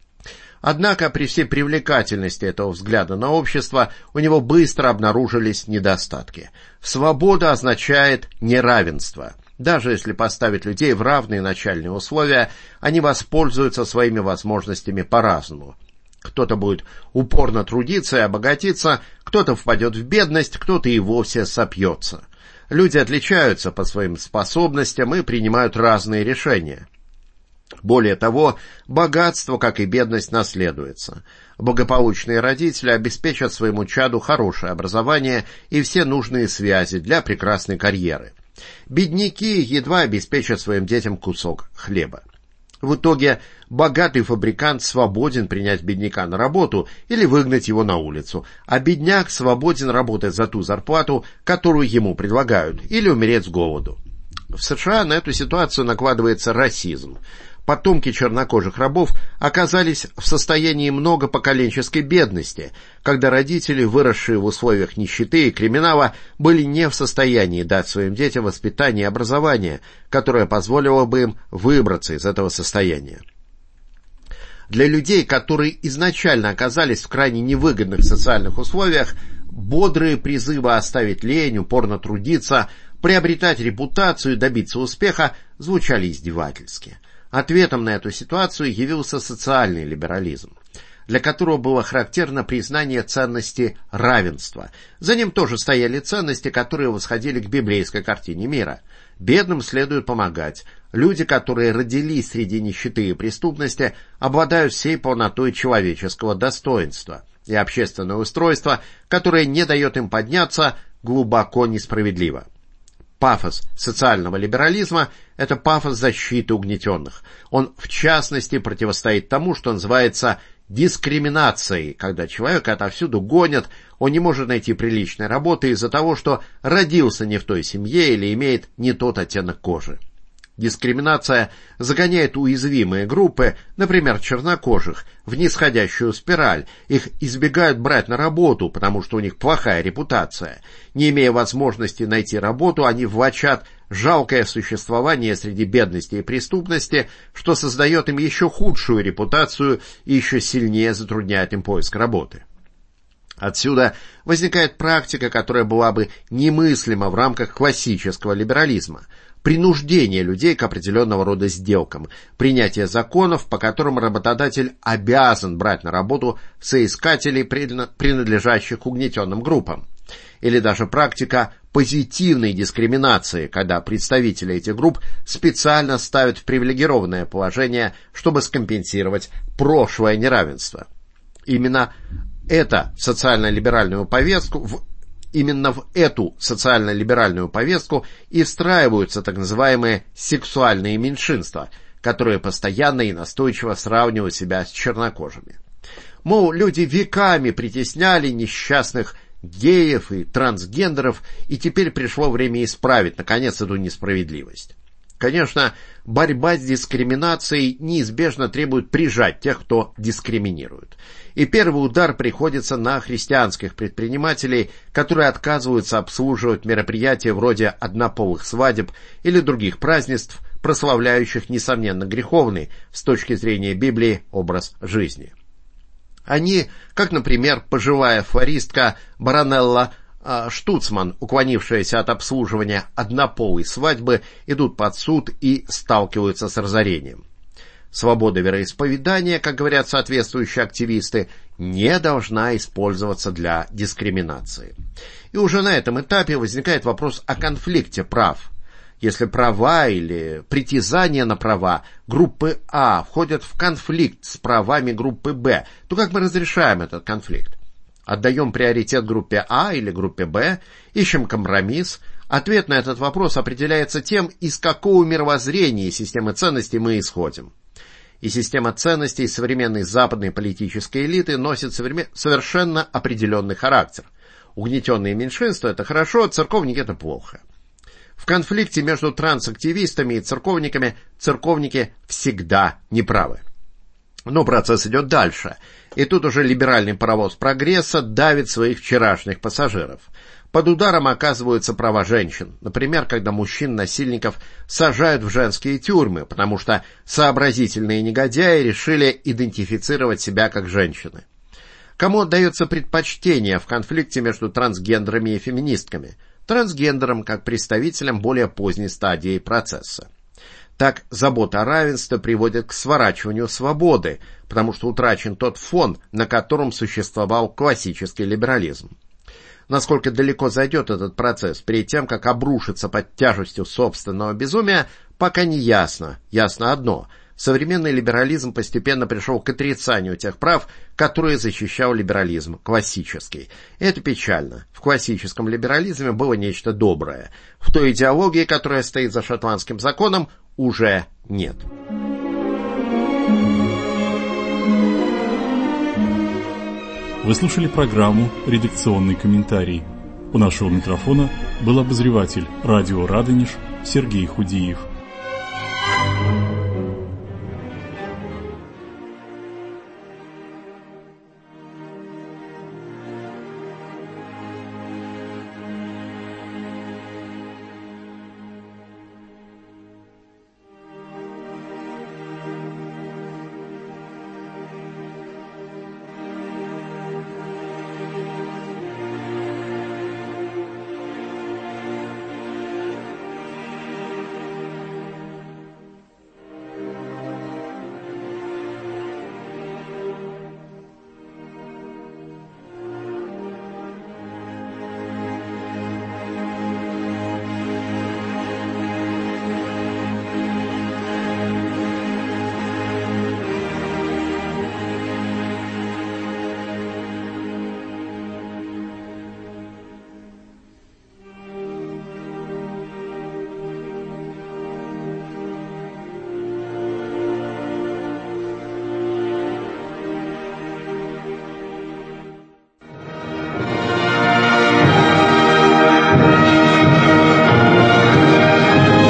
Однако при всей привлекательности этого взгляда на общество у него быстро обнаружились недостатки. Свобода означает неравенство. Даже если поставить людей в равные начальные условия, они воспользуются своими возможностями по-разному. Кто-то будет упорно трудиться и обогатиться, кто-то впадет в бедность, кто-то и вовсе сопьется. Люди отличаются по своим способностям и принимают разные решения. Более того, богатство, как и бедность, наследуется. Благополучные родители обеспечат своему чаду хорошее образование и все нужные связи для прекрасной карьеры. Бедняки едва обеспечат своим детям кусок хлеба. В итоге богатый фабрикант свободен принять бедняка на работу или выгнать его на улицу, а бедняк свободен работать за ту зарплату, которую ему предлагают, или умереть с голоду. В США на эту ситуацию накладывается расизм. Потомки чернокожих рабов оказались в состоянии многопоколенческой бедности, когда родители, выросшие в условиях нищеты и криминала, были не в состоянии дать своим детям воспитание и образование, которое позволило бы им выбраться из этого состояния. Для людей, которые изначально оказались в крайне невыгодных социальных условиях, бодрые призывы оставить лень, упорно трудиться, приобретать репутацию и добиться успеха звучали издевательски. Ответом на эту ситуацию явился социальный либерализм, для которого было характерно признание ценности равенства. За ним тоже стояли ценности, которые восходили к библейской картине мира. Бедным следует помогать. Люди, которые родились среди нищеты и преступности, обладают всей полнотой человеческого достоинства, и общественное устройство, которое не дает им подняться, глубоко несправедливо. Пафос социального либерализма – это пафос защиты угнетенных. Он, в частности, противостоит тому, что называется дискриминацией, когда человека отовсюду гонят, он не может найти приличной работы из-за того, что родился не в той семье или имеет не тот оттенок кожи. Дискриминация загоняет уязвимые группы, например, чернокожих, в нисходящую спираль. Их избегают брать на работу, потому что у них плохая репутация. Не имея возможности найти работу, они влачат жалкое существование среди бедности и преступности, что создает им еще худшую репутацию и еще сильнее затрудняет им поиск работы. Отсюда возникает практика, которая была бы немыслима в рамках классического либерализма. Принуждение людей к определенного рода сделкам, принятие законов, по которым работодатель обязан брать на работу соискателей, принадлежащих к угнетенным группам. Или даже практика позитивной дискриминации, когда представители этих групп специально ставят в привилегированное положение, чтобы скомпенсировать прошлое неравенство. Именно эту социально-либеральную повестку и встраиваются так называемые сексуальные меньшинства, которые постоянно и настойчиво сравнивают себя с чернокожими. Мол, люди веками притесняли несчастных геев и трансгендеров, и теперь пришло время исправить, наконец, эту несправедливость. Конечно, борьба с дискриминацией неизбежно требует прижать тех, кто дискриминирует. И первый удар приходится на христианских предпринимателей, которые отказываются обслуживать мероприятия вроде однополых свадеб или других празднеств, прославляющих, несомненно, греховный с точки зрения Библии образ жизни. Они, как, например, пожилая флористка Баронелла Штуцман, уклонившаяся от обслуживания однополой свадьбы, идут под суд и сталкиваются с разорением. Свобода вероисповедания, как говорят соответствующие активисты, не должна использоваться для дискриминации. И уже на этом этапе возникает вопрос о конфликте прав. Если права или притязания на права группы А входят в конфликт с правами группы Б, то как мы разрешаем этот конфликт? Отдаем приоритет группе А или группе Б, ищем компромисс. Ответ на этот вопрос определяется тем, из какого мировоззрения и системы ценностей мы исходим. И система ценностей современной западной политической элиты носит совершенно определенный характер. Угнетенные меньшинства – это хорошо, церковники – это плохо. В конфликте между трансактивистами и церковниками церковники всегда неправы. Но процесс идет дальше, и тут уже либеральный паровоз прогресса давит своих вчерашних пассажиров. Под ударом оказываются права женщин, например, когда мужчин-насильников сажают в женские тюрьмы, потому что сообразительные негодяи решили идентифицировать себя как женщины. Кому отдается предпочтение в конфликте между трансгендерами и феминистками? Трансгендерам как представителям более поздней стадии процесса. Так, забота о равенстве приводит к сворачиванию свободы, потому что утрачен тот фон, на котором существовал классический либерализм. Насколько далеко зайдет этот процесс перед тем, как обрушиться под тяжестью собственного безумия, пока не ясно. Ясно одно – современный либерализм постепенно пришел к отрицанию тех прав, которые защищал либерализм классический. Это печально. В классическом либерализме было нечто доброе. В той идеологии, которая стоит за шотландским законом, уже нет. Вы слушали программу «Редакционный комментарий». У нашего микрофона был обозреватель радио «Радонеж» Сергей Худиев.